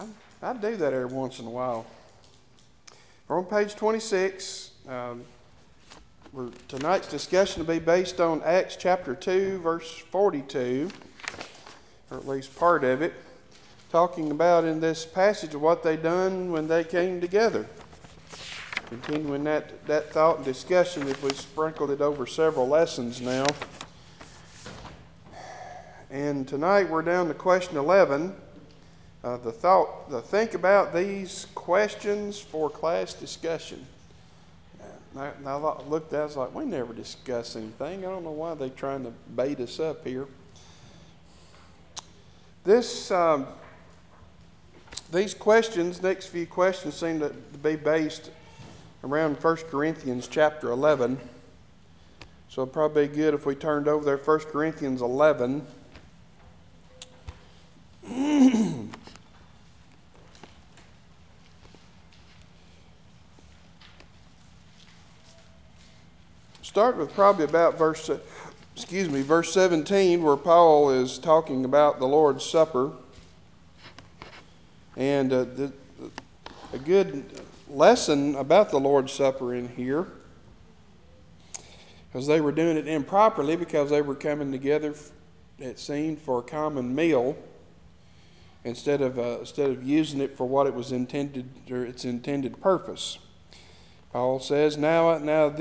I do that every once in a while. We're on page 26. Tonight's discussion will be based on Acts chapter 2, verse 42, or at least part of it, talking about in this passage of what they done when they came together. Continuing that thought and discussion, if we sprinkled it over several lessons now. And tonight we're down to question 11. The think about these questions for class discussion. I looked at it, I was like, we never discuss anything. I don't know why they're trying to bait us up here. These questions, next few questions, seem to be based around 1 Corinthians chapter 11. So it'd probably be good if we turned over there, 1 Corinthians 11. Start with probably about verse 17, where Paul is talking about the Lord's Supper. And a good lesson about the Lord's Supper in here, because they were doing it improperly, because they were coming together, it seemed, for a common meal instead of using it for what it was intended, or its intended purpose. Paul says, now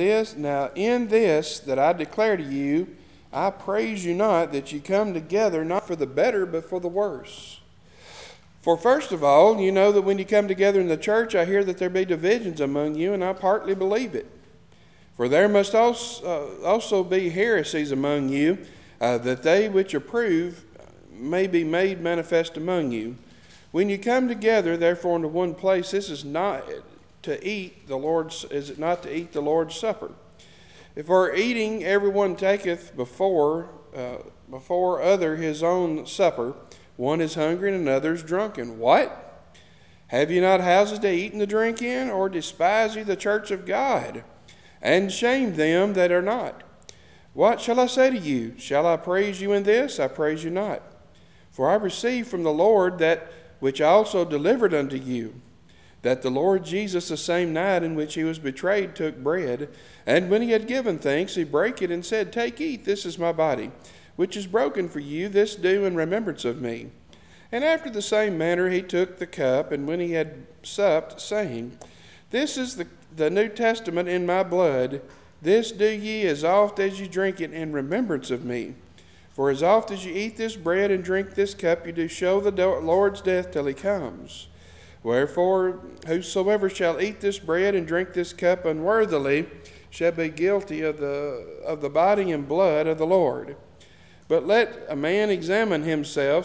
in this that I declare to you, I praise you not that you come together not for the better but for the worse. For first of all, you know that when you come together in the church, I hear that there be divisions among you, and I partly believe it. For there must also be heresies among you, that they which approve may be made manifest among you. When you come together, therefore, into one place, this is not to eat the Lord's. Is it not to eat the Lord's Supper? If for eating everyone taketh before other his own supper, one is hungry and another is drunken. What? Have you not houses to eat and to drink in, or despise ye the church of God, and shame them that are not? What shall I say to you? Shall I praise you in this? I praise you not. For I received from the Lord that which I also delivered unto you, that the Lord Jesus, the same night in which he was betrayed, took bread, and when he had given thanks, he brake it and said, Take, eat, this is my body, which is broken for you, this do in remembrance of me. And after the same manner he took the cup, and when he had supped, saying, This is the New Testament in my blood, this do ye as oft as ye drink it in remembrance of me. For as oft as you eat this bread and drink this cup, you do show the Lord's death till he comes. Wherefore, whosoever shall eat this bread and drink this cup unworthily shall be guilty of the body and blood of the Lord. But let a man examine himself,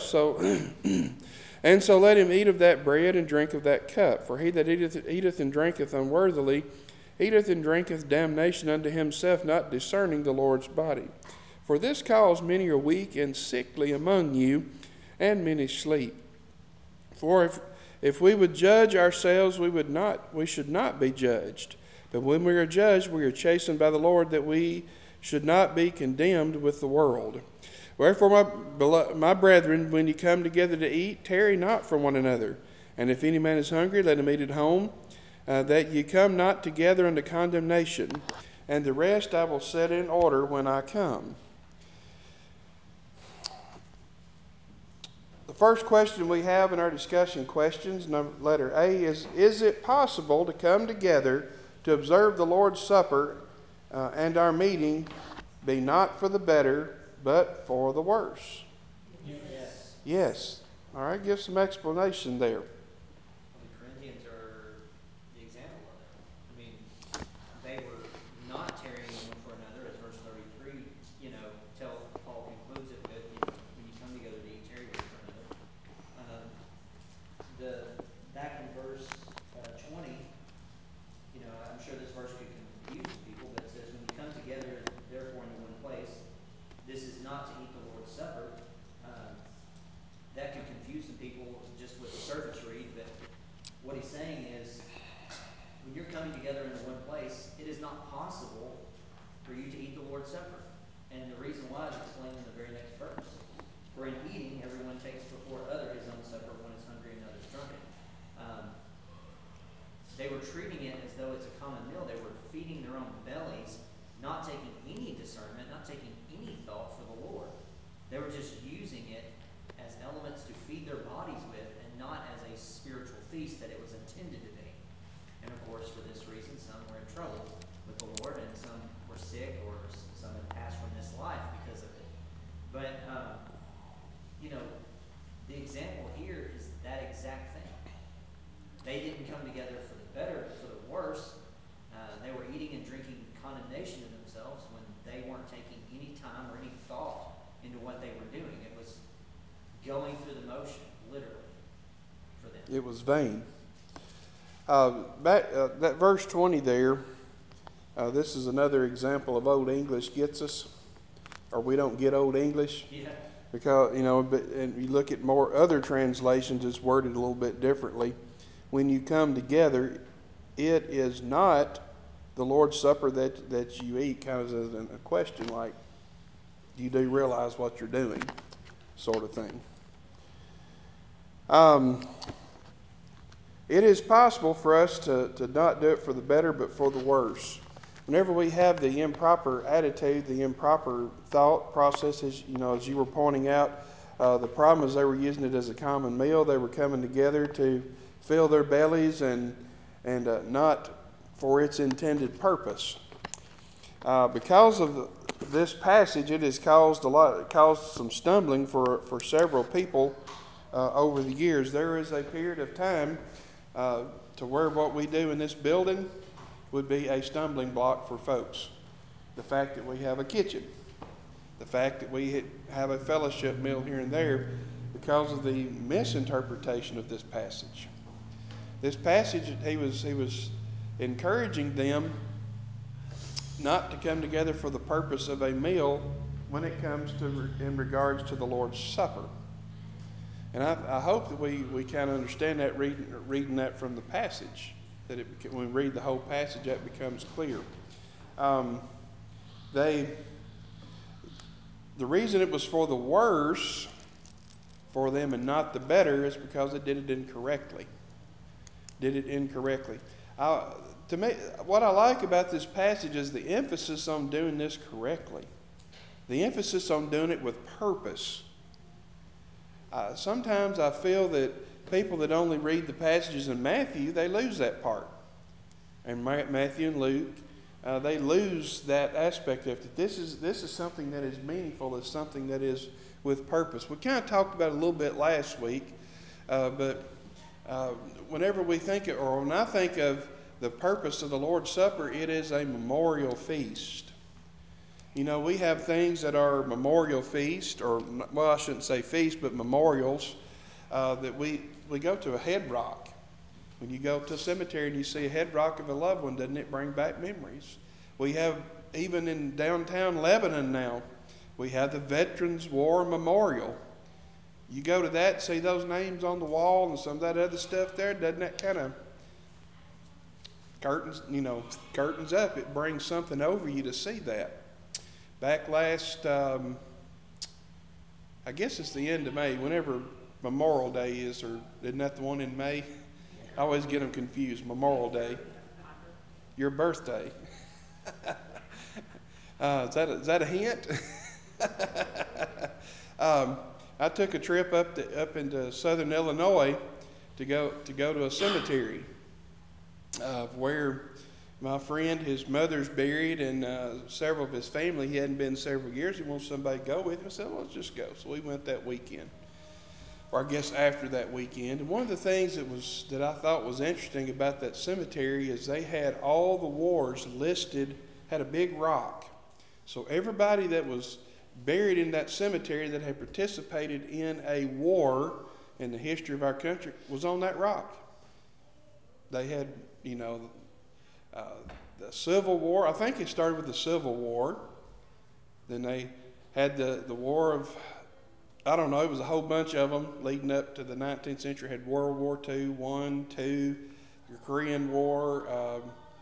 and so let him eat of that bread and drink of that cup. For he that eateth and drinketh unworthily eateth and drinketh damnation unto himself, not discerning the Lord's body. For this cause many are weak and sickly among you, and many sleep. For if we would judge ourselves, we should not be judged. But when we are judged, we are chastened by the Lord, that we should not be condemned with the world. Wherefore, my brethren, when you come together to eat, tarry not from one another. And if any man is hungry, let him eat at home, that ye come not together unto condemnation. And the rest I will set in order when I come. The first question we have in our discussion questions, letter A, is it possible to come together to observe the Lord's Supper and our meeting be not for the better, but for the worse? Yes. Yes. All right, give some explanation there. Well, the Corinthians are the example of it. I mean, they were not tarrying one for another, as verse 33, Paul concludes it with, when you come together to eat, tarry one for another. Back in verse 20, I'm sure this verse could confuse some people, but it says, when you come together, therefore, into one place, this is not to eat the Lord's Supper. That could confuse some people just with the surface wars for this reason. Some were in trouble with the Lord, and some were sick, or some had passed from this life because of it. But, you know, the example here is that exact thing. They didn't come together for the better, but for the worse. They were eating and drinking condemnation to themselves when they weren't taking any time or any thought into what they were doing. It was going through the motion, literally, for them. It was vain. That verse 20 there, this is another example of Old English gets us, or we don't get Old English. Yeah. Because, and you look at more other translations, it's worded a little bit differently. When you come together, it is not the Lord's Supper that you eat, kind of as a question like, you do realize what you're doing, sort of thing. It is possible for us to not do it for the better, but for the worse. Whenever we have the improper attitude, the improper thought processes, as you were pointing out, the problem is they were using it as a common meal. They were coming together to fill their bellies and not for its intended purpose. Because of this passage, it has caused some stumbling for several people over the years. There is a period of time to where what we do in this building would be a stumbling block for folks. The fact that we have a kitchen, the fact that we have a fellowship meal here and there, because of the misinterpretation of this passage. This passage, he was encouraging them not to come together for the purpose of a meal when it comes to in regards to the Lord's Supper. And I hope that we kind of understand that reading that from the passage, that when we read the whole passage, that becomes clear. The reason it was for the worse for them and not the better is because they did it incorrectly. To me, what I like about this passage is the emphasis on doing this correctly. The emphasis on doing it with purpose. Sometimes I feel that people that only read the passages in Matthew, they lose that part. And Matthew and Luke, they lose that aspect of it. This is something that is meaningful. It's something that is with purpose. We kind of talked about it a little bit last week, but whenever we think of, or when I think of the purpose of the Lord's Supper, it is a memorial feast. We have things that are memorial feast, or, well, I shouldn't say feast, but memorials, that we go to a head rock. When you go to a cemetery and you see a head rock of a loved one, doesn't it bring back memories? We have, even in downtown Lebanon now, we have the Veterans War Memorial. You go to that, see those names on the wall and some of that other stuff there, doesn't that kind of curtains up? It brings something over you to see that. Back last, I guess it's the end of May, whenever Memorial Day is, or isn't that the one in May? I always get them confused. Memorial Day. Your birthday. Is that a hint? I took a trip up into southern Illinois to go to a cemetery where my friend, his mother's buried, and several of his family. He hadn't been several years. He wanted somebody to go with him. I said, well, let's just go. So we went that weekend, or I guess after that weekend. And one of the things that I thought was interesting about that cemetery is they had all the wars listed, had a big rock. So everybody that was buried in that cemetery that had participated in a war in the history of our country was on that rock. They had, the Civil War. I think it started with the Civil War. Then they had the War of, I don't know, it was a whole bunch of them leading up to the 19th century. Had World War II, 1, 2, the Korean War,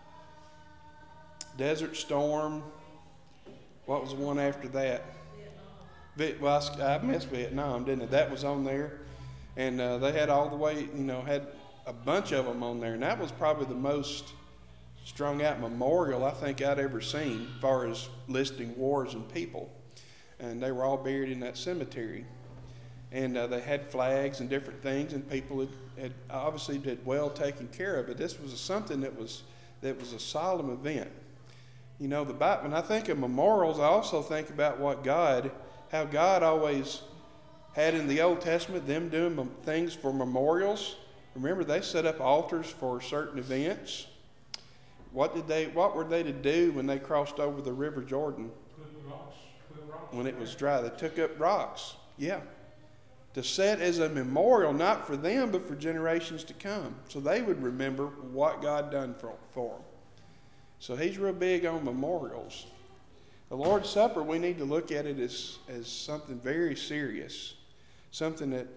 Desert Storm. What was the one after that? Vietnam. I missed Vietnam, didn't I? That was on there. And they had all the way, had a bunch of them on there. And that was probably the most strung out memorial I think I'd ever seen as far as listing wars and people. And they were all buried in that cemetery. And they had flags and different things, and people had obviously did well taken care of. But this was something that was that was a solemn event. You know, the Bible, when I think of memorials, I also think about how God always had in the Old Testament them doing things for memorials. Remember, they set up altars for certain events. What were they to do when they crossed over the River Jordan? Put rocks When in it was there. dry, they took up rocks. Yeah, to set as a memorial, not for them, but for generations to come, so they would remember what God done for them. So He's real big on memorials. The Lord's Supper, we need to look at it as something very serious, something that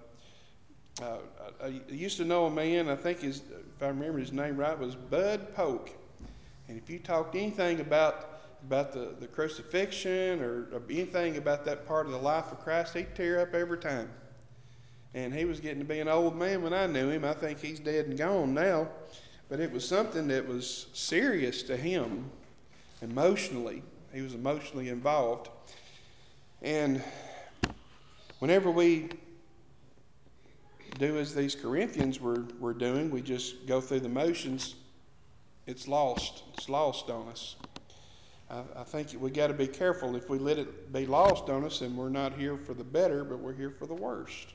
I used to know a man. I think if I remember his name right, was Bud Polk. And if you talked anything about the crucifixion or anything about that part of the life of Christ, he'd tear up every time. And he was getting to be an old man when I knew him. I think he's dead and gone now. But it was something that was serious to him emotionally. He was emotionally involved. And whenever we do as these Corinthians were doing, we just go through the motions, it's lost. It's lost on us. I think we got to be careful. If we let it be lost on us, and we're not here for the better, but we're here for the worst.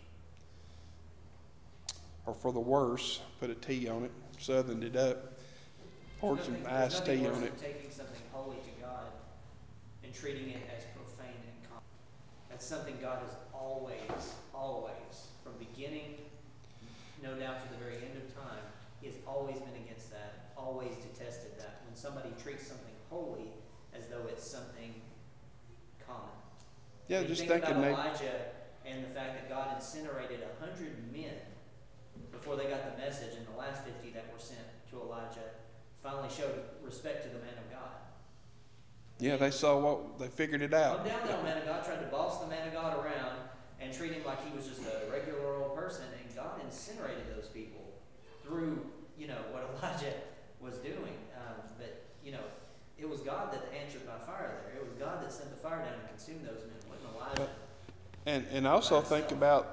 Or for the worse, put a T on it, southerned it up, poured some There's iced nothing tea worse on than it. taking something holy to God and treating it as profane and common. That's something God has always, from beginning, no doubt to the very end of time, He has always been against that, always detested that. When somebody treats something holy as though it's something common. I Yeah, mean, just think about thinking they. Elijah and the fact that God incinerated 100 men before they got the message, and the last 50 that were sent to Elijah finally showed respect to the man of God. I Yeah, mean, they figured it calm out. down, that man of God tried to boss the man of God around and treat him like he was just a regular old person, and God incinerated those people through, what Elijah was doing. But it was God that answered by fire there. It was God that sent the fire down and consumed those men. It wasn't Elijah But and by also think himself. about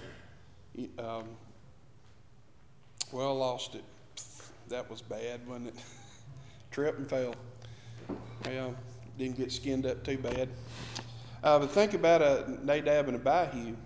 well, I lost it. That was bad, wasn't it? Trip and fell. Well, didn't get skinned up too bad. But think about Nadab and Abihu.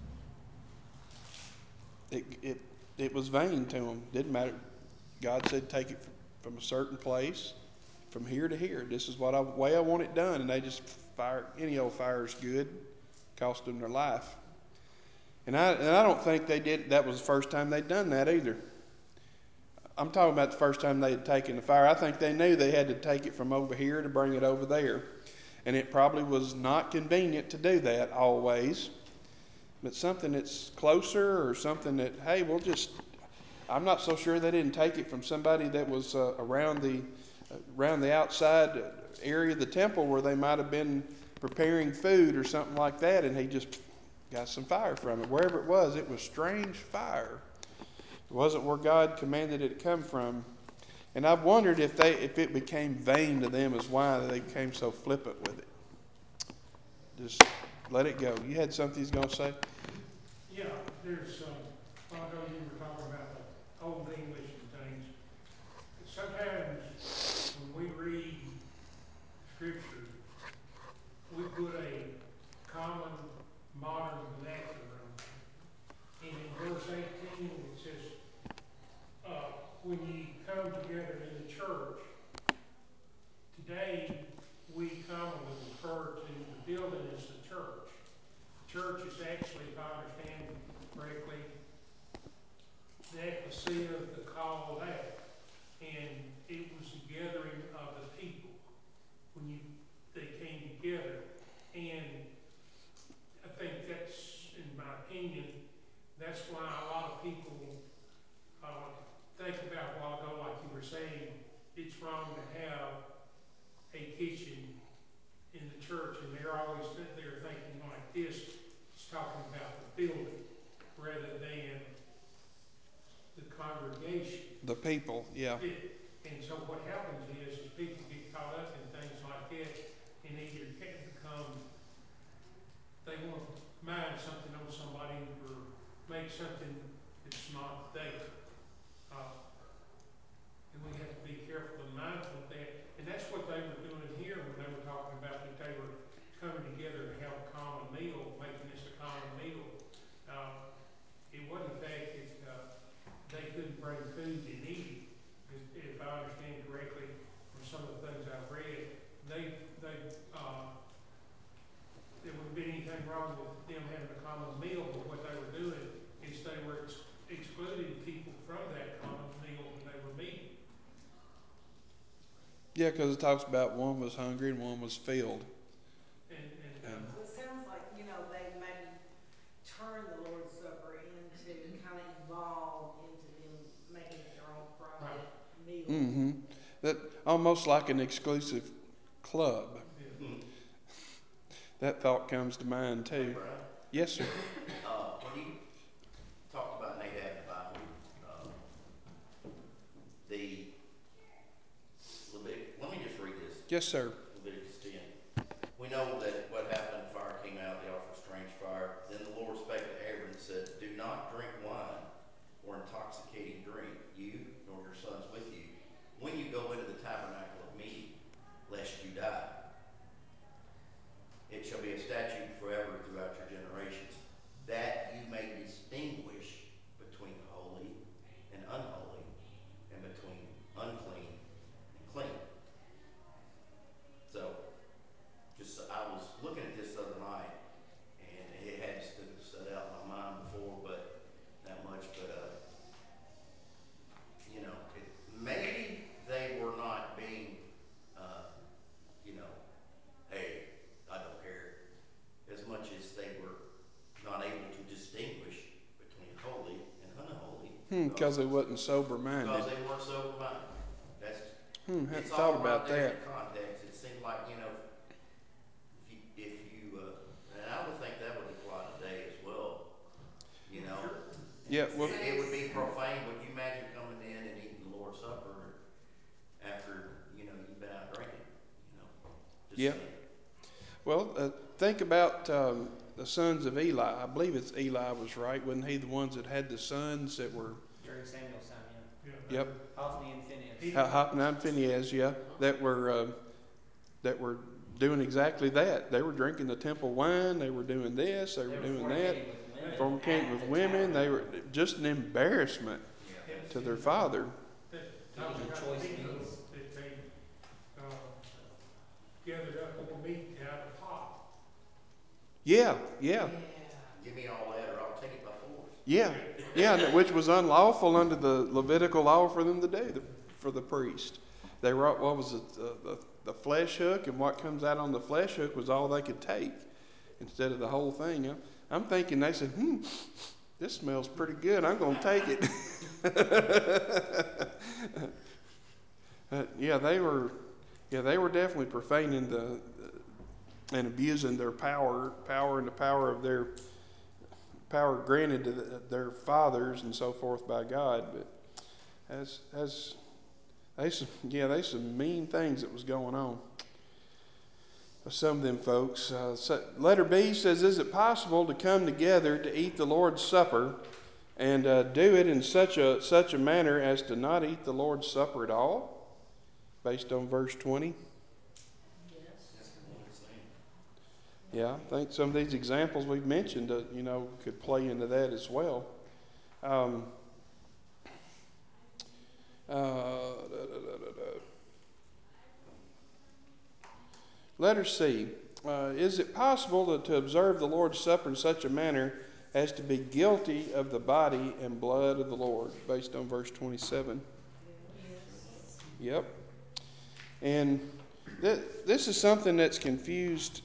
It was vain to them. Didn't matter. God said take it from a certain place, from here to here. This is way I want it done, and they just fire. Any old fire is good, cost them their life. And I don't think they did. That was the first time they'd done that either. I'm talking about the first time they had taken the fire. I think they knew they had to take it from over here to bring it over there. And it probably was not convenient to do that always. But something that's closer or something that, hey, I'm not so sure they didn't take it from somebody that was around the outside area of the temple where they might have been preparing food or something like that, and he just got some fire from it. Wherever it was strange fire. It wasn't where God commanded it to come from. And I've wondered if it became vain to them as why they became so flippant with it. Just let it go. You had something you was going to say? Yeah, there's, a while ago you were talking about the Old English and things. Sometimes when we read scripture, we put a common modern vernacular on there. And in verse 18, it says, when ye come together in the church, today we commonly refer to the building as the church. The church is actually, if I understand correctly, the ecclesia, the called out. And it was the gathering of the people when they came together. And I think that's, in my opinion, that's why a lot of people think about a while ago, like you were saying, it's wrong to have a kitchen in the church, and they're always they're thinking like this. It's talking about the building rather than the congregation. The people, yeah. Yeah. And so what happens is people get caught up in things like that, and either can become they want to mine something on somebody or make something that's not there. And we have to be careful Yeah, because it talks about one was hungry and one was filled. And So it sounds like, they maybe turn the Lord's Supper into kind of evolve into them making it their own private meal. mm-hmm. That almost like an exclusive club. Yeah. That thought comes to mind Hey, too. Brian, Yes, sir. when you talked about Nadab and Abihu, the let me just read this. Yes, sir. Leviticus 10. We know that what happened, fire came out, they offered strange fire. Then the Lord spake to Aaron and said, do not drink wine or intoxicating drink, you nor your sons with you, when you go into the tabernacle of meeting, lest you die. It shall be a statute forever throughout your generations, that you may distinguish between holy and unholy, and between unclean and clean. So, I was looking at this the other night, and it hadn't stood out in my mind before, but that much. But maybe they were not being, uh, you know, hey, I don't care, as much as they were not able to distinguish between holy and unholy. Because they wasn't sober minded. Because they weren't sober minded. That's Hadn't it's thought all about right there that. in the context. It seemed like if you and I would think that would apply today as well. You know, Sure. Yeah, well, it would be profane. Would you imagine coming in and eating the Lord's Supper after you've been out drinking? Just yeah. saying. Well, think about the sons of Eli. I believe it's Eli was right. Wasn't he the ones that had the sons that were? During Samuel's time, yeah. Yeah. Yep. Hophni and Phinehas. Hophni and Phinehas, yeah, that were doing exactly that. They were drinking the temple wine. They were doing this. They were doing that. Fornicating with women. They were just an embarrassment Yeah. to their father. That talks Eating about choice the meat meats. that they gathered up more meat out of the pot. Yeah, yeah, Give me all that, or I'll take it by force. yeah, yeah. Which was unlawful under the Levitical law for them to do for the priest. They were what was it? The flesh hook, and what comes out on the flesh hook was all they could take instead of the whole thing. I'm thinking they said, this smells pretty good. I'm going to take it. Yeah, they were definitely profaning and abusing their power and the power of their power granted to their fathers and so forth by God. But there's some mean things that was going on. Some of them folks. Letter B says, is it possible to come together to eat the Lord's Supper and do it in such a manner as to not eat the Lord's Supper at all? Based on verse 20. Yes. Yeah, I think some of these examples we've mentioned, could play into that as well. Letter C. Is it possible to observe the Lord's Supper in such a manner as to be guilty of the body and blood of the Lord? Based on verse 27. Yes. Yep. And this is something that's confused,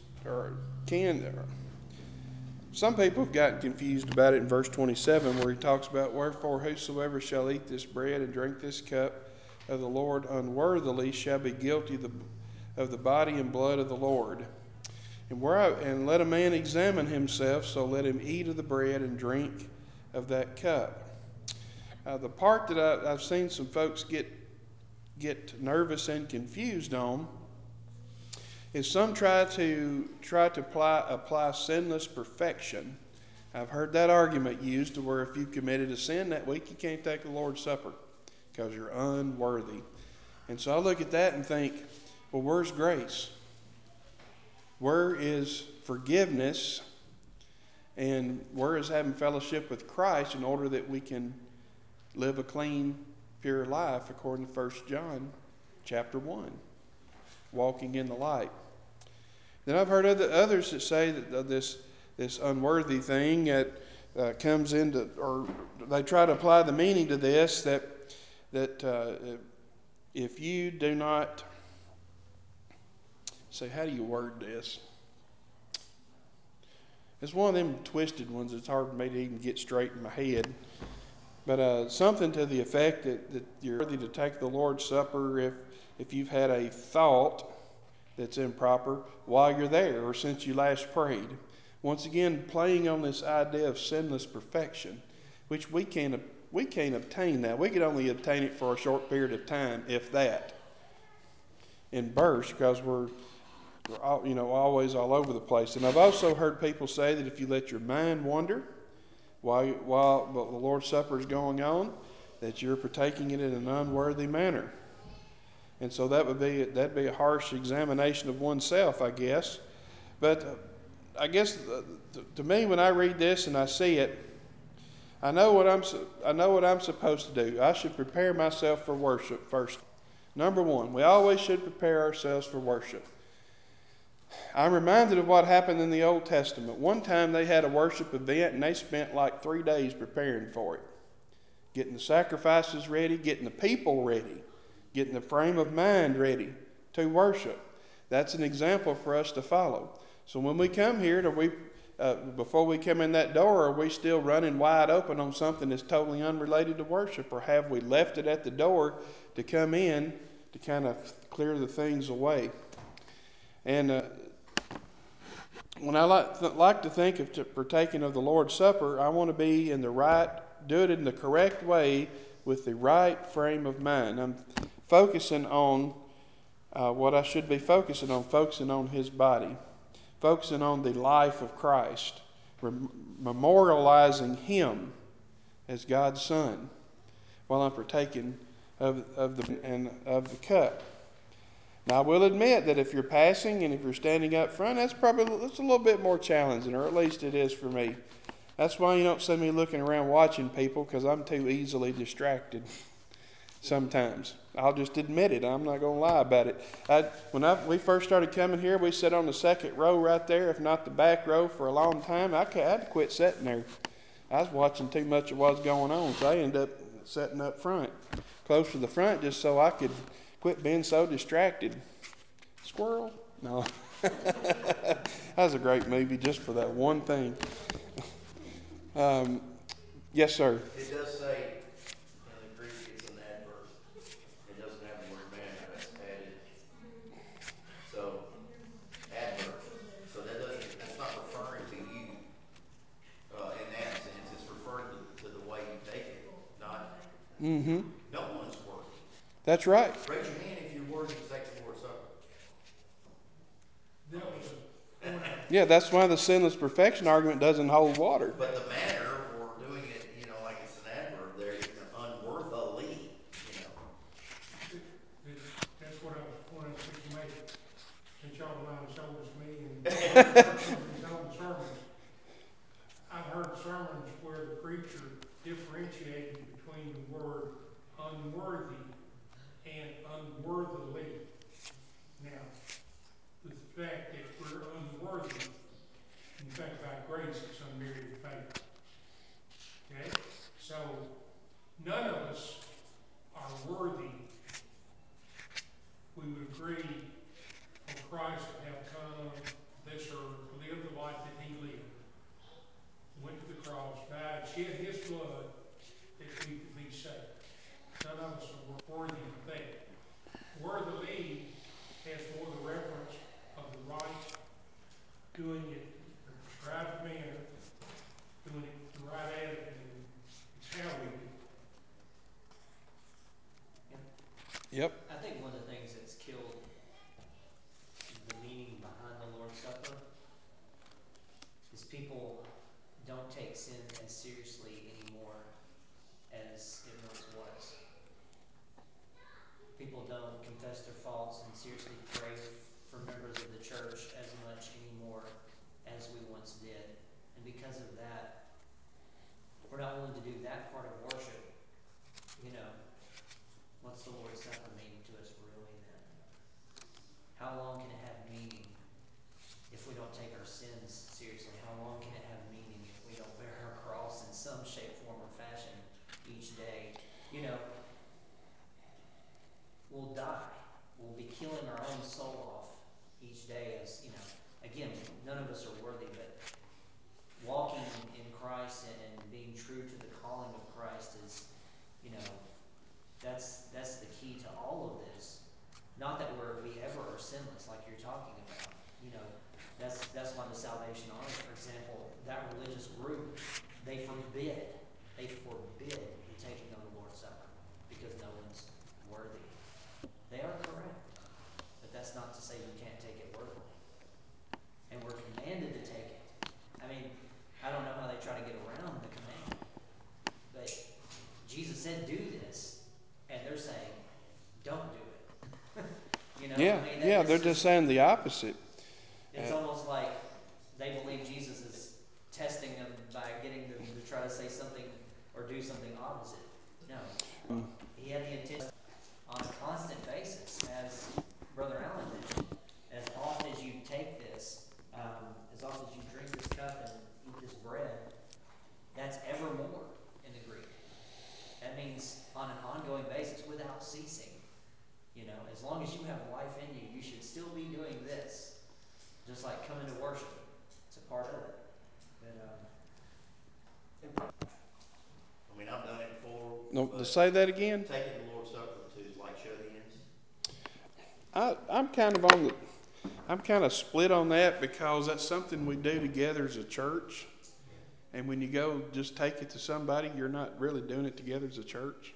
some people have gotten confused about it in verse 27, where he talks about, wherefore whosoever shall eat this bread and drink this cup of the Lord unworthily shall be guilty of the body and blood of the Lord. And let a man examine himself, so let him eat of the bread and drink of that cup. The part that I've seen some folks get nervous and confused on is some try to apply sinless perfection. I've heard that argument used to where if you committed a sin that week, you can't take the Lord's Supper because you're unworthy. And so I look at that and think, well, where's grace? Where is forgiveness? And where is having fellowship with Christ in order that we can live a clean, pure life according to 1 John chapter 1, walking in the light? Then I've heard others that say that this unworthy thing that comes into, or they try to apply the meaning to this, that if you do not say, how do you word this? It's one of them twisted ones. It's hard for me to even get straight in my head. But something to the effect that you're worthy to take the Lord's Supper if you've had a thought that's improper while you're there or since you last prayed. Once again, playing on this idea of sinless perfection, which we can't obtain that. We can only obtain it for a short period of time, if that, in bursts, because we're all, always all over the place. And I've also heard people say that if you let your mind wander while the Lord's Supper is going on, that you're partaking it in an unworthy manner. And so that'd be a harsh examination of oneself, I guess. But I guess to me, when I read this and I see it, I know what I'm supposed to do. I should prepare myself for worship first. Number one, we always should prepare ourselves for worship. I'm reminded of what happened in the Old Testament. One time they had a worship event and they spent like 3 days preparing for it. Getting the sacrifices ready, getting the people ready, getting the frame of mind ready to worship. That's an example for us to follow. So when we come here, before we come in that door, are we still running wide open on something that's totally unrelated to worship? Or have we left it at the door to come in to kind of clear the things away? And when I like to think of partaking of the Lord's Supper, I want to be do it in the correct way with the right frame of mind. I'm focusing on what I should be focusing on His body, focusing on the life of Christ, memorializing Him as God's Son while I'm partaking of the cup. Now, I will admit that if you're passing and if you're standing up front, that's a little bit more challenging, or at least it is for me. That's why you don't see me looking around watching people, because I'm too easily distracted sometimes. I'll just admit it. I'm not going to lie about it. We first started coming here, we sat on the second row right there, if not the back row, for a long time. I had to quit sitting there. I was watching too much of what's going on, so I ended up sitting up front, close to the front, just so I could quit being so distracted. Squirrel? No. That was a great movie just for that one thing. Yes, sir. It does say in the Greek it's an adverb. It doesn't have the word manner. That's added. So adverb. So that's not referring to you in that sense. It's referring to the way you take it. Not Mm-hmm. no one's worthy. That's right. Raise your hand if you're worthy to take the Lord's Supper. That was a point Yeah, that's why the sinless perfection argument doesn't hold water. But the manner or doing it, like it's an adverb there, unworthily, that's what I was point I was fixing to make. Since y'all are about as old as me and heard some of these old sermons, I've heard sermons where the preacher differentiated between the word unworthy and unworthily. Now, the fact that we're unworthy, when you think about grace, it's unmerited favor. Okay? So, none of us are worthy, we would agree, for Christ to have come to this earth, lived the life that He lived, went to the cross, died, shed His blood that we could be saved. None of us are worthy of that. Worthily has more the reference of the right, doing it in a prescribed manner, doing it the right attitude. It's how we do it. Yep. I think one of the things that's killed the meaning behind the Lord's Supper is people don't take sin as seriously anymore as it once was. People don't confess their faults and seriously pray for members of the church as much anymore as we once did. And because of that, we're not willing to do that part of worship. What's the Lord's Supper mean to us really then? How long can it have meaning if we don't take our sins seriously? How long can it have meaning if we don't bear our cross in some shape, form, or fashion each day? We'll die. We'll be killing our own soul off each again, none of us are worthy, but walking in Christ and being true to the calling of Christ is, you know, that's the key to all of this. Not that we ever are sinless, like you're talking about. You know, that's why the Salvation Army, for example, that religious group, they forbid the taking of the Lord's Supper because no one's worthy. They are correct, but that's not to say you can't take it worthily. And we're commanded to take it. I mean, I don't know how they try to get around the command, but Jesus said, "Do this," and they're saying, "Don't do it." You know, Yeah, I mean, yeah, they're just saying the opposite. it's almost like they believe Jesus is testing them by getting them to try to say something or do something opposite. No, he had the intention on a constant basis, as Brother Allen mentioned. As oft as you take this, as oft as you drink this cup and eat this bread, that's evermore in the Greek. That means on an ongoing basis, without ceasing. You know, as long as you have life in you, you should still be doing this. Just like coming to worship, it's a part of it. But I mean, I've done it before, No, to but say that again, taking the Lord's Supper to like shut-ins. I'm kind of on the, I'm kind of split on that because that's something we do together as a church. And when you go just take it to somebody, you're not really doing it together as a church.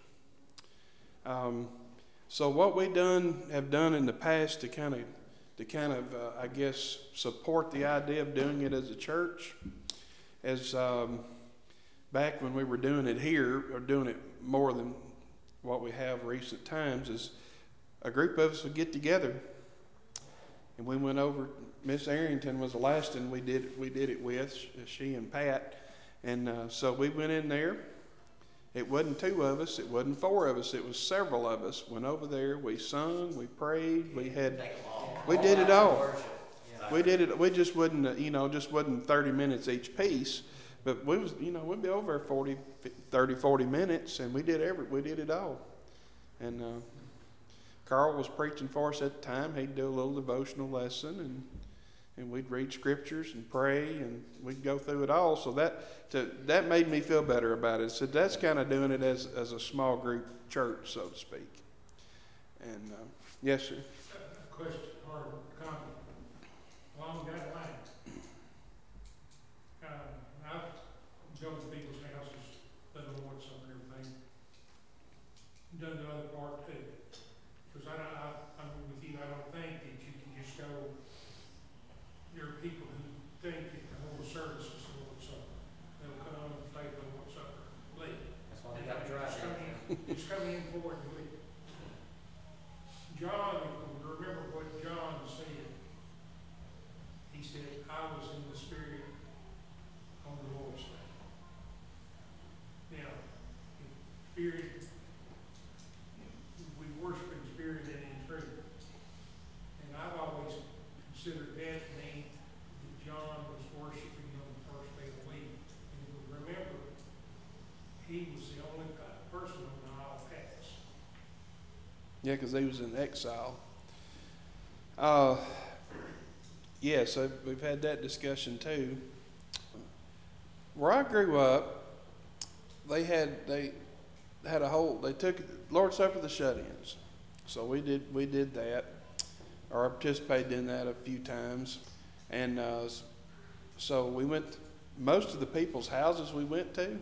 So what we have done in the past to kind of, I guess, support the idea of doing it as a church, is back when we were doing it here, or doing it more than what we have recent times, is a group of us would get together, and we went over. Miss Arrington was the last, and we did it with she and Pat, and so we went in there. It wasn't two of us, it wasn't four of us, it was several of us. Went over there, we sung, we prayed, we did it all. yeah. We did it. We just wouldn't, just wasn't 30 minutes each piece, but we'd be over 40 minutes, and we did it all. And Carl was preaching for us at the time. He'd do a little devotional lesson, and we'd read scriptures and pray, and we'd go through it all. So that made me feel better about it. So that's kind of doing it as a small group church, so to speak. And yes, sir. A question or comment along that line. I've gone to people's houses, done the Lord's Supper and everything, done the other part too. Because I'm with you, I don't think that you can just go, there are people who think that the whole service is the Lord's Supper. They'll come, take the Lord's Supper, leave. That's why they got to drive Just come in for it and leave. John, if we remember what John said, he said, "I was in the Spirit on the Lord's Day." Now, if Spirit, we worship in spirit and in truth. And I've always considered that to mean that John was worshiping on the first day of the week. And if we remember, he was the only person on the Isle of Patmos. Yeah, because he was in exile. Yes, we've had that discussion too. Where I grew up, they took Lord's Supper the shut-ins. So we did that, or I participated in that a few times, and so we went. Most of the people's houses we went to,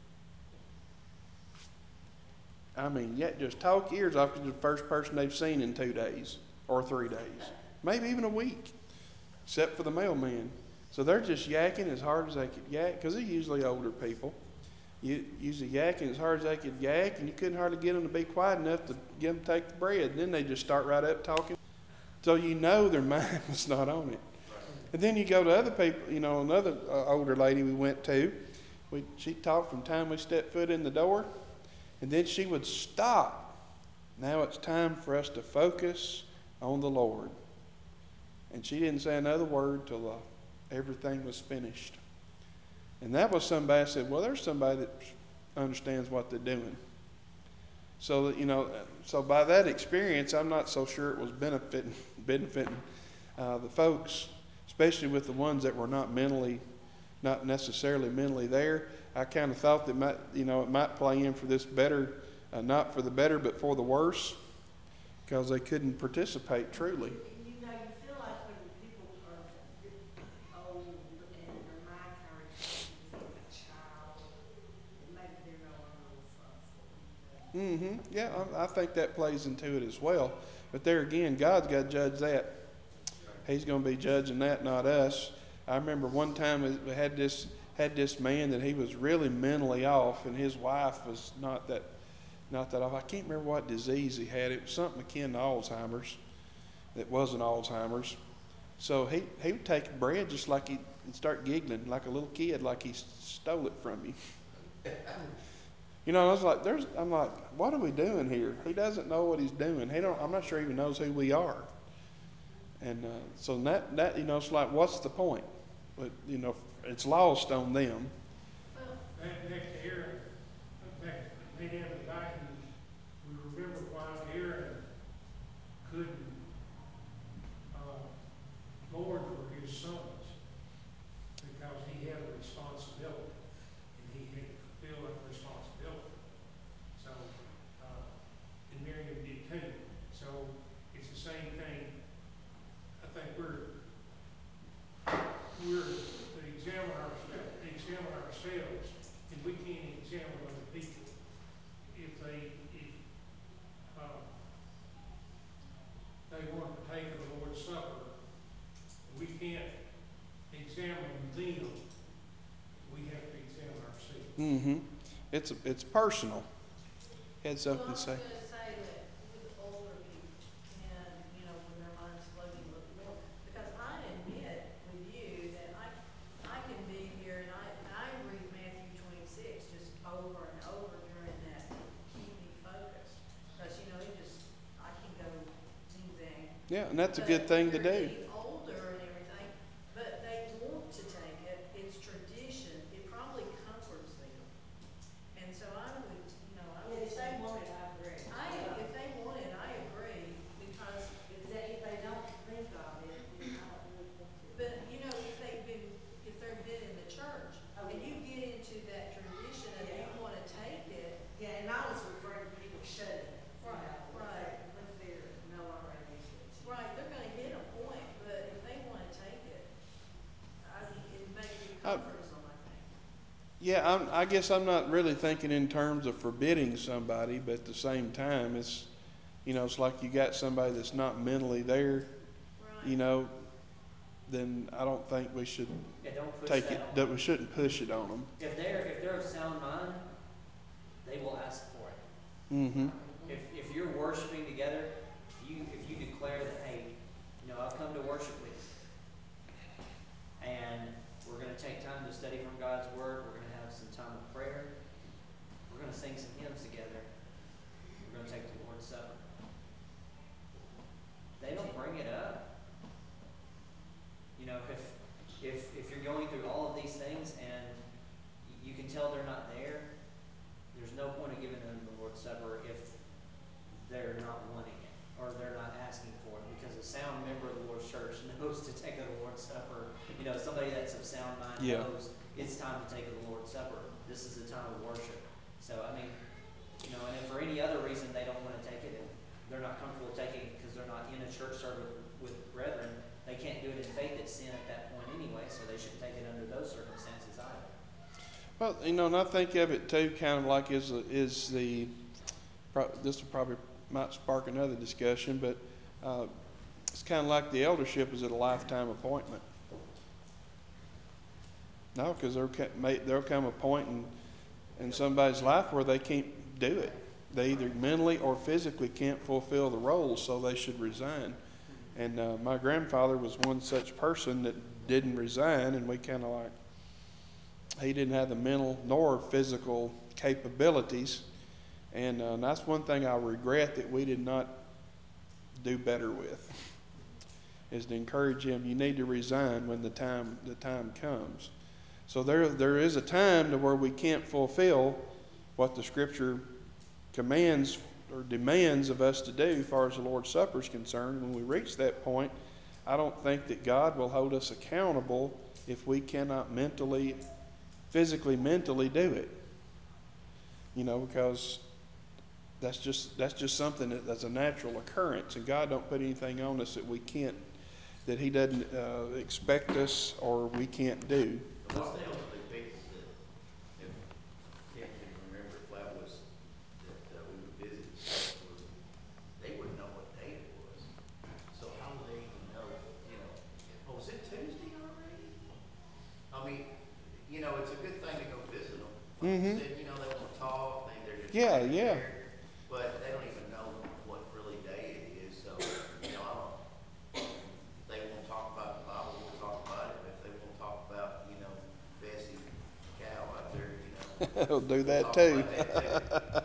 I mean, yet just talk ears off to the first person they've seen in 2 days or 3 days, maybe even a week, except for the mailman. So they're just yakking as hard as they could yak, because they're usually older people. Usually yakking as hard as they could yak, and you couldn't hardly get them to be quiet enough to get them to take the bread. And then they just start right up talking, so their mind was not on it. And then you go to other people, another older lady we went to, she talked from the time we stepped foot in the door, and then she would stop. Now it's time for us to focus on the Lord. And she didn't say another word till everything was finished. And that was somebody I said, well, there's somebody that understands what they're doing. So that, so by that experience, I'm not so sure it was benefiting the folks. especially with the ones that were not necessarily mentally there. I kind of thought that it might play in for this better, not for the better, but for the worse, because they couldn't participate truly. You feel like when people are old and their mind kind of returns to just being a child, that maybe they're no longer responsible. Yeah, I think that plays into it as well. But there again, God's got to judge that. He's going to be judging that, not us. I remember one time we had this man that he was really mentally off, and his wife was not that off. I can't remember what disease he had. It was something akin to Alzheimer's. It wasn't Alzheimer's. So he would take bread just like he'd start giggling like a little kid, like he stole it from you. I was like, I'm like, what are we doing here? He doesn't know what he's doing. I'm not sure he even knows who we are. And so that it's like, what's the point? But it's lost on them. Well, Back to Aaron, back to Nadab and Abihu, we remember why Aaron couldn't lord over his sons, because he had a responsibility, and he had to fulfill that responsibility. So, and Miriam did too. So it's the same thing. I think we're to examine ourselves, and we can't examine other people. If uh, they want to partake of the Lord's Supper, we can't examine them. We have to examine ourselves. Mm-hmm. It's personal. Had well, something I to was say. going to say that with older people, and when their mind's floating a little bit more, because I admit with you that I can be here and I read Matthew 26 just over and over during that to keep me focused, because I can go zigzag. Yeah, and that's a good But thing to they're do. getting older and everything, but they want to take it. It's tradition. It probably comforts them. And so I Yeah, would if they say, want it, I agree. But if they want it, I agree, because, if they don't think of it, then I don't really want to. but if they've been in the church, Oh, and yeah. you get into that tradition of you Yeah. wanna take it, Yeah, and I was referring to people shut-ins, Right, right. If they're no longer able to. right, they're gonna hit a point, but if they wanna take it, it I, comforts them, I think. yeah, I guess I'm not really thinking in terms of forbidding somebody, but at the same time, it's like you got somebody that's not mentally there, Right. you know, then I don't think we should Yeah, don't push take that it, on that them. we shouldn't push it on them. If they're of sound mind, they will ask for it. Mm-hmm. If you're worshiping together, if you declare that, hey, I've come to worship with you, and we're going to take time to study from God's word. We're going to have some time of prayer. We're going to sing some hymns together. We're going to take the Lord's Supper. They don't bring it up. If you're going through all of these things and you can tell they're not there, there's no point of giving them the Lord's Supper if they're not wanting it or they're not asking for it, because a sound member of the Lord's church knows to take of the Lord's Supper. Somebody that's of sound mind Yeah. knows it's time to take of the Lord's Supper. This is a time of worship. So, and if for any other reason they don't want to take it, if they're not comfortable taking it because they're not in a church service with brethren, they can't do it in faith at sin at that point anyway, so they shouldn't take it under those circumstances either. Well, and I think of it too, kind of like this will probably might spark another discussion, but it's kind of like the eldership is a lifetime appointment. No, because there'll come a point in somebody's life where they can't do it. They either mentally or physically can't fulfill the role, so they should resign. And my grandfather was one such person that didn't resign, and we kind of like, he didn't have the mental nor physical capabilities. And that's one thing I regret that we did not do better with, is to encourage him, you need to resign when the time comes. So there is a time to where we can't fulfill what the Scripture commands or demands of us to do as far as the Lord's Supper is concerned. When we reach that point, I don't think that God will hold us accountable if we cannot physically, mentally do it. Because that's just something that's a natural occurrence, and God don't put anything on us that we can't, that He doesn't expect us or we can't do. A lot of the elderly people that, if Tim can remember, if that was, that we would visit and stuff, they wouldn't know what day it was. So how would they even know, oh, is it Tuesday already? I mean, it's a good thing to go visit them. Like you Mm-hmm. said, they want to talk, they're just Yeah, glad you're yeah. there, but they don't even know what really day it is. So, I don't. If they want to talk about the Bible, we'll talk about it. But if they want to talk about, Bessie the cow out there, He'll do we'll that talk too. about that too.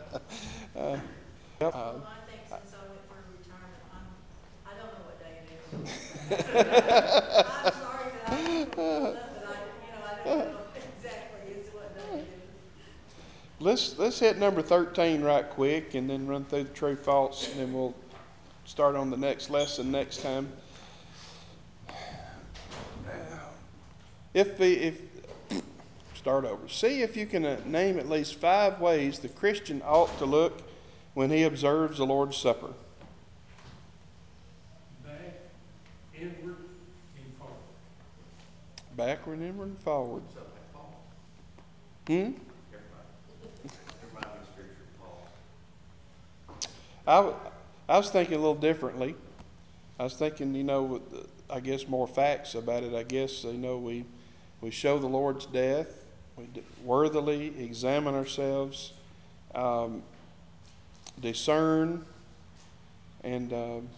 Yep. Well, I think since I went through retirement, I don't know what day it is. I'm sorry that I keep them pulled up, but I don't know exactly what day it is. Let's hit number 13 right quick, and then run through the true false, and then we'll start on the next lesson next time. If start over. See if you can name at least 5 ways the Christian ought to look when he observes the Lord's Supper. Back, inward, and forward. Backward, inward, and forward. So like Paul. Hmm? Never mind. It reminded me of scripture of Paul. I, I was thinking a little differently. I was thinking, I guess more facts about it. I guess, we show the Lord's death. We worthily examine ourselves, discern, and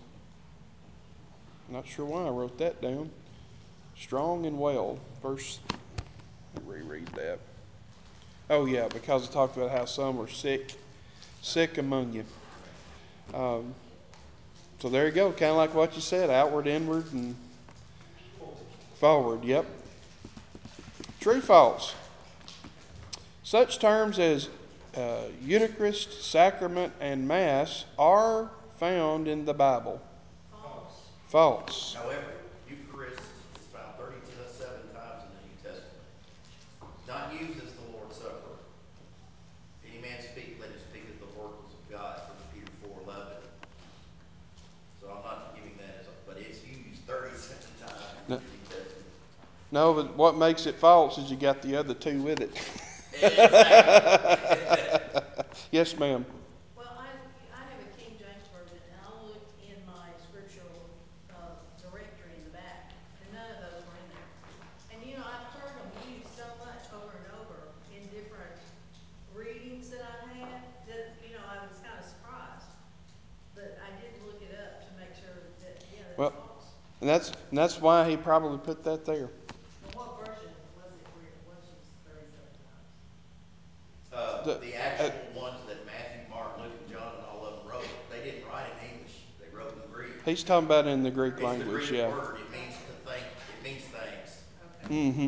not sure why I wrote that down. Strong and well. Let me reread that. Oh yeah, because it talked about how some were sick among you. Um, so there you go, kind of like what you said, outward, inward, and forward. Yep. True, false. Such terms as Eucharist, sacrament, and Mass are found in the Bible. False. False. False. However, Eucharist is found 37 times in the New Testament. It's not used as the Lord's Supper. If any man speak, let him speak of the oracles of God, 1 Peter 4:11. So I'm not giving that but it's used 37 times in No, the New Testament. no, but what makes it false is you got the other 2 with it. Exactly. Yes, ma'am. Well, I have a King James version, and I looked in my scriptural directory in the back, and none of those were in there. And I've heard them used so much over and over in different readings that I've had that I was kind of surprised. But I did look it up to make sure that that's Well, false. and that's why he probably put that there. And what version was it where it was used 37 times? The, The uh, actual ones that Matthew, Mark, Luke, and John and all of them wrote, they didn't write in English. They wrote in Greek. he's talking about in the Greek It's the language, Greek yeah. word. It means to Okay. think. It means thanks. Okay. Mm-hmm.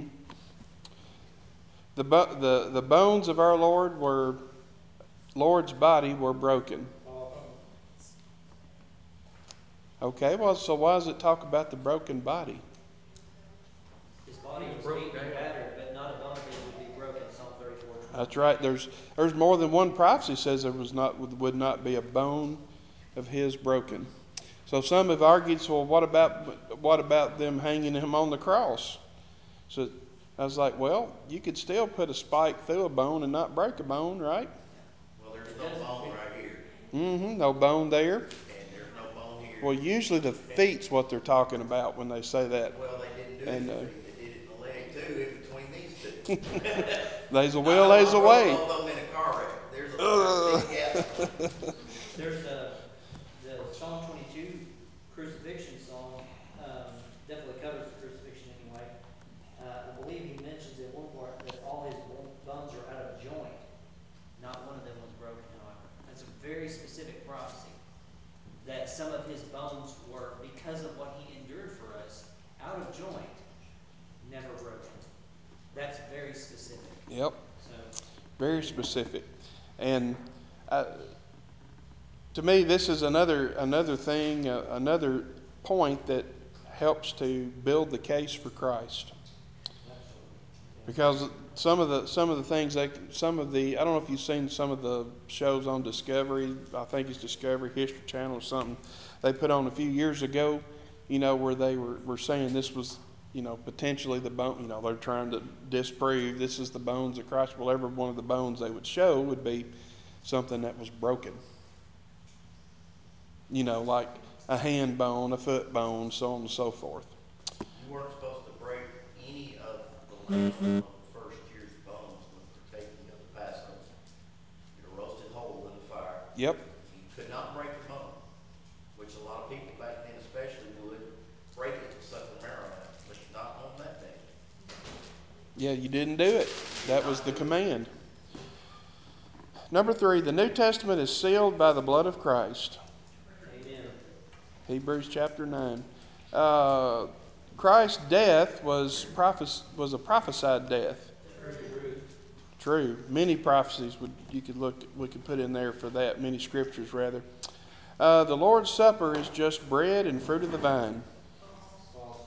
The bones of our Lord's body were broken. Okay, well, so why does it talk about the broken body? His body was broke beaten and down. battered, but not a bone of his would be broken. Psalm 34:20. That's right. There's more than one prophecy says there would not be a bone of his broken. So some have argued, so what about them hanging him on the cross? So I was like, well, you could still put a spike through a bone and not break a bone, right? Yeah. Well, there's It no doesn't. bone right here, Mm-hmm. No bone there. and there's no bone here. Well, usually the feet's what they're talking about when they say that. Well, they didn't do it in And the feet. They did it in the leg too, in between these two. there's a I will, know there's I a broke way. both of them in a car wreck. There's a Ugh. big gap. There's the Psalm 22 crucifixion song. Definitely covers the crucifixion anyway. I believe he mentions in one part that all his bones are out of joint. Not one of them was broken, however. That's a very specific prophecy. That some of his bones were, because of what he endured for us, out of joint, never broken. That's very specific. Yep, So, very specific. And uh, to me, this is another thing, another point that helps to build the case for Christ. Absolutely. Yeah. Because some of the things I don't know if you've seen some of the shows on Discovery. I think it's Discovery History Channel or something. They put on a few years ago, where they were saying this was, potentially the bone. They're trying to disprove this is the bones of Christ. Well, every one of the bones they would show would be something that was broken. Like a hand bone, a foot bone, so on and so forth. You weren't supposed to break any of the lamb of the first year's bones when partaking of the Passover. You're to roast it whole in the fire. Yep. You could not break a bone, which a lot of people back then especially would break it to suck the marrow out, but not on that day. Yeah, you didn't do it. That was the command. Number 3, the New Testament is sealed by the blood of Christ. Amen. Hebrews chapter 9. Christ's death was a prophesied death. True. True. Many prophecies we could put in there for that. Many scriptures rather. The Lord's Supper is just bread and fruit of the vine. False.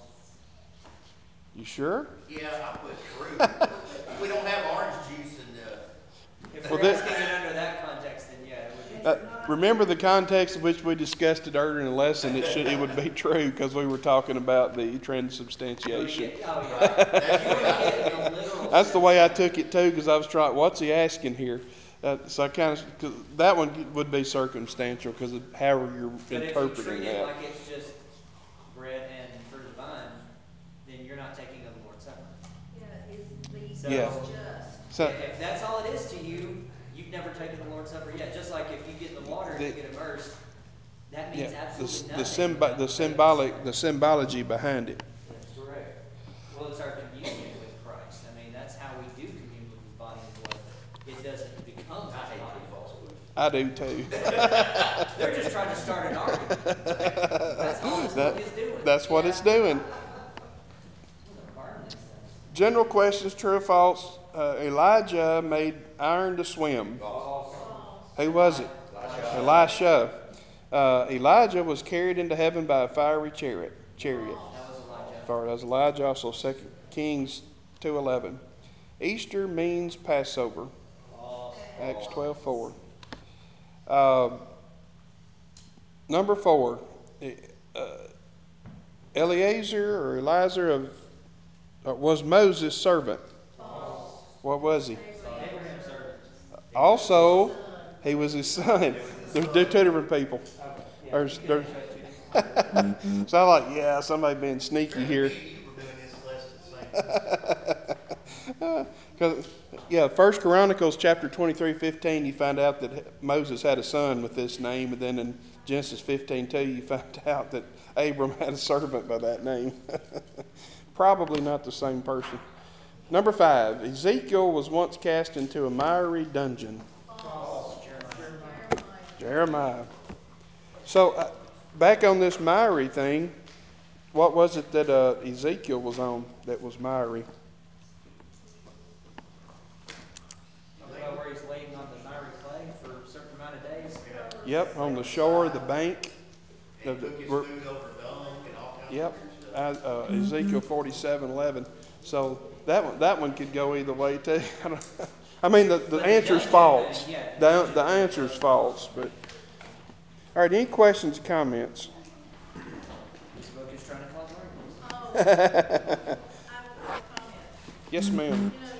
You sure? Yeah, I put true. We don't have orange juice and If Well, we're asking it under that context, then yeah, it would be It's true. not- Remember the context in which we discussed it earlier in the lesson. It would be true because we were talking about the You wanna transubstantiation. get, oh yeah. right. That's You what wanna I get said. a literal That's the sense way I of it. took it too, because I was trying. What's he asking here? So I cause that one would be circumstantial because of how you're But if you interpreting treat it that. like it's just bread and fruit of the vine, then you're not taking of the Lord's Supper. Yeah, it's So, Yeah. just. So if that's all it is to you, you've never taken the Lord's Supper yet. Just like if you get in the water and the, you get immersed, that yeah, means absolutely the nothing without the the faith and symbolic the symbology behind it. That's correct. Well, it's our communion with Christ. I mean, that's how we do commune with His body and blood, but it doesn't become His I hate body true and false blood. quiz. I do too. They're just trying to start an argument. That's all this book is doing. That's what it's doing. I'm gonna burn these things. General questions: true or false? Elijah made iron to swim. False. False. Who was it? Elisha. Elijah was carried into heaven by a fiery chariot. That was Elijah. Sorry, that was Elijah. Also, 2 Kings 2:11. Easter means Passover. False. Acts 12:4. Number 4. Eleazar or Eliezer was Moses' servant. False. What was he? Abraham's servant. Also, Son. he was his son. They're two different people. Okay. Yeah, There's- you can there- have two different ones. So I'm like, yeah, somebody being sneaky Apparently here. me and you were doing this lesson at the same time. Because, yeah, 1 Chronicles chapter 23:15, you find out that Moses had a son with this name. And then in Genesis 15:2, you find out that Abram had a servant by that name. Probably not the same person. Number 5, Ezekiel was once cast into a miry dungeon. False. Jeremiah. Jeremiah. So, back on this miry thing, what was it that Ezekiel was on that was miry? Well, where he's laying on the miry clay for a certain amount of days. Yep, on the shore, the bank. And he took his food over dung and all kinds Yep, of weird stuff. Ezekiel 47:11. So that one could go either way too. I mean, the But the answer's dungeon false. thing, yeah, the The dungeon thing answer's does. false. But all right, any questions, comments? This book is trying to cause arguments. Oh, I have a comment. Yes, ma'am. You know,